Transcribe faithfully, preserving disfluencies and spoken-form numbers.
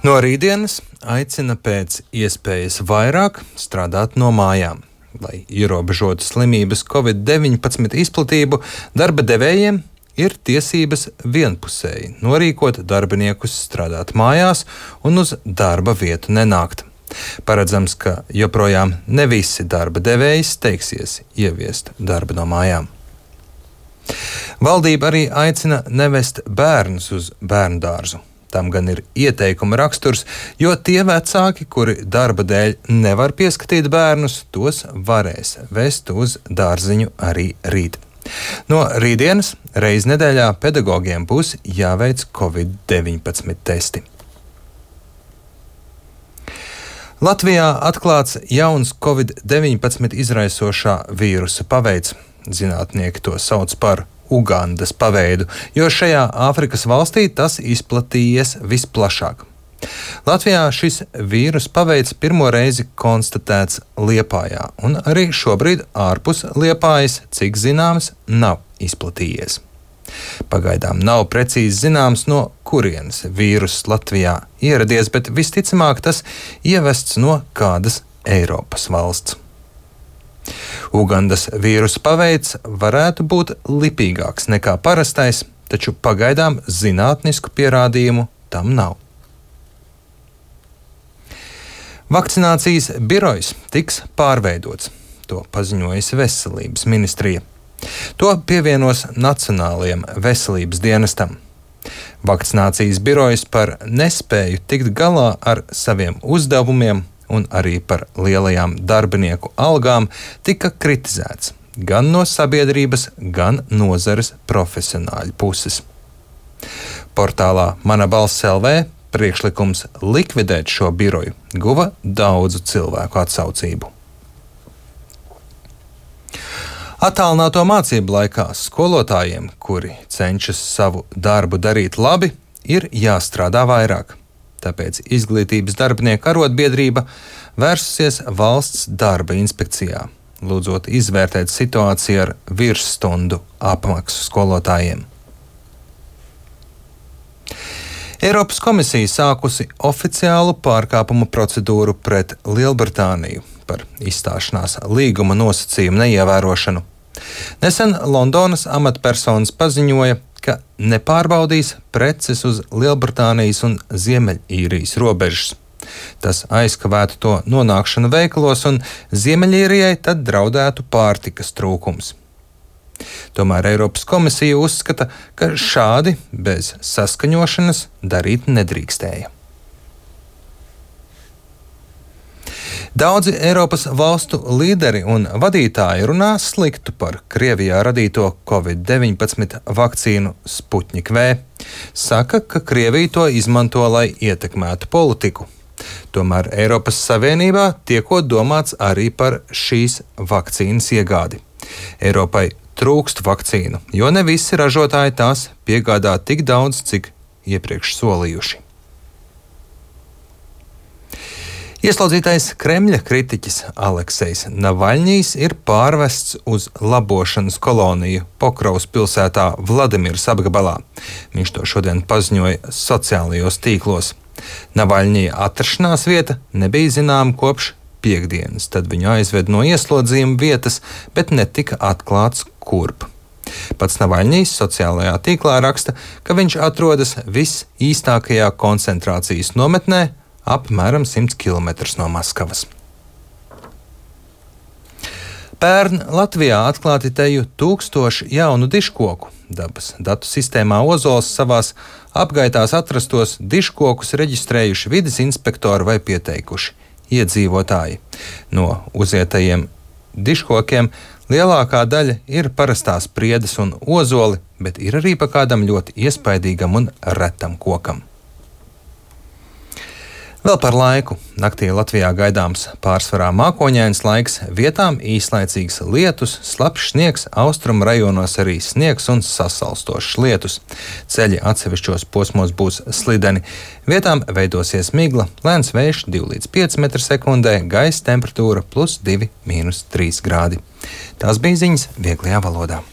No rītdienas aicina pēc iespējas vairāk strādāt no mājām. Lai ierobežotu slimības covid deviņpadsmit izplatību, darba devējiem ir tiesības vienpusēji norīkot darbiniekus strādāt mājās un uz darba vietu nenākt. Paredzams, ka joprojām ne visi darba devēji steigsies ieviest darbu no mājām. Valdība arī aicina nevest bērnus uz bērndārzu. Tam gan ir ieteikuma raksturs, jo tie vecāki, kuri darba dēļ nevar pieskatīt bērnus, tos varēs vest uz dārziņu arī rīt. No rītdienas reiz nedēļā pedagogiem būs jāveic covid deviņpadsmit testi. Latvijā atklāts jauns covid deviņpadsmit izraisošā vīrusa paveids. Zinātnieki to sauc par Ugandas paveidu, jo šajā Āfrikas valstī tas izplatījies visplašāk. Latvijā šis vīrus paveids pirmo reizi konstatēts Liepājā, un arī šobrīd ārpus Liepājas, cik zināms, nav izplatījies. Pagaidām nav precīzi zināms, no kurienes vīruss Latvijā ieradies, bet visticamāk tas ievests no kādas Eiropas valsts. Ugandas vīrusa paveids varētu būt lipīgāks nekā parastais, taču pagaidām zinātnisku pierādījumu tam nav. Vakcinācijas birojs tiks pārveidots, to paziņojusi Veselības ministrija. To pievienos Nacionālajiem veselības dienestam. Vakcinācijas birojs par nespēju tikt galā ar saviem uzdevumiem un arī par lielajām darbinieku algām tika kritizēts gan no sabiedrības, gan nozares profesionāļu puses. Portālā Mana balss L V priekšlikums likvidēt šo biroju guva daudzu cilvēku atsaucību. Attālināto mācību laikā skolotājiem, kuri cenšas savu darbu darīt labi, ir jāstrādā vairāk. Tāpēc Izglītības darbinieku arotbiedrība vērsusies valsts darba inspekcijā, lūdzot izvērtēt situāciju ar virsstundu apmaksu skolotājiem. Eiropas komisija sākusi oficiālu pārkāpumu procedūru pret Lielbritāniju par izstāšanās līguma nosacījumu neievērošanu. Nesen Londonas amatpersonas paziņoja, ka nepārbaudīs preces uz Lielbritānijas un Ziemeļīrijas robežas. Tas aizkavētu to nonākšanu veikalos, un Ziemeļīrijai tad draudētu pārtikas trūkums. Tomēr Eiropas komisija uzskata, ka šādi bez saskaņošanas darīt nedrīkstēja. Daudzi Eiropas valstu līderi un vadītāji runā sliktu par Krievijā radīto covid deviņpadsmit vakcīnu Sputnik V. Saka, ka Krievija to izmanto, lai ietekmētu politiku. Tomēr Eiropas Savienībā tiekot domāts arī par šīs vakcīnas iegādi. Eiropai trūkst vakcīnu, jo ne visi ražotāji tās piegādā tik daudz, cik iepriekš solījuši. Ieslodzītais Kremļa kritiķis Aleksejs Navaļņijs ir pārvests uz labošanas koloniju Pokrovas pilsētā Vladimiras apgabalā. Viņš to šodien paziņoja sociālajos tīklos. Navaļņija atrašanās vieta nebija zināma kopš piektdienas, tad viņu aizved no ieslodzījuma vietas, bet netika atklāts kurp. Pats Navaļņijs sociālajā tīklā raksta, ka viņš atrodas visīstākajā koncentrācijas nometnē, apmēram simts kilometrus no Maskavas. Pērn Latvijā atklāti teju tūkstoši jaunu dižkoku. Dabas datu sistēmā Ozols savās apgaitās atrastos dižkokus reģistrējuši vides inspektori vai pieteikuši iedzīvotāji. No uzietajiem dižkokiem lielākā daļa ir parastās priedes un ozoli, bet ir arī pa kādam ļoti iespaidīgam un retam kokam. Vēl par laiku. Naktī Latvijā gaidāms pārsvarā mākoņains laiks, vietām īslaicīgs lietus, slapjš sniegs, austrumu rajonos arī sniegs un sasalstošs lietus. Ceļi atsevišķos posmos būs slideni. Vietām veidosies migla, lēns vējš divi līdz pieci metri sekundē, gaisa temperatūra plus divi mīnus trīs grādi. Tās bija ziņas vieglajā valodā.